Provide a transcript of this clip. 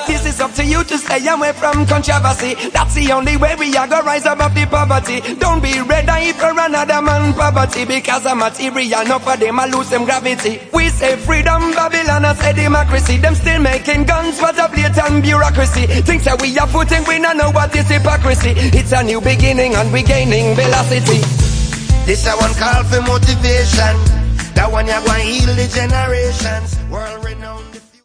This is up to you to stay away from controversy. That's the only way we are gonna rise above the poverty. Don't be red eye for another man poverty, because a material enough for them a lose them gravity. We say freedom, Babylon I say democracy. Them still making guns, what a blatant bureaucracy. Things that we are footing, we don't know what is hypocrisy. It's a new beginning and we gaining velocity. This a one call for motivation. That one you gonna heal the generations. World renowned.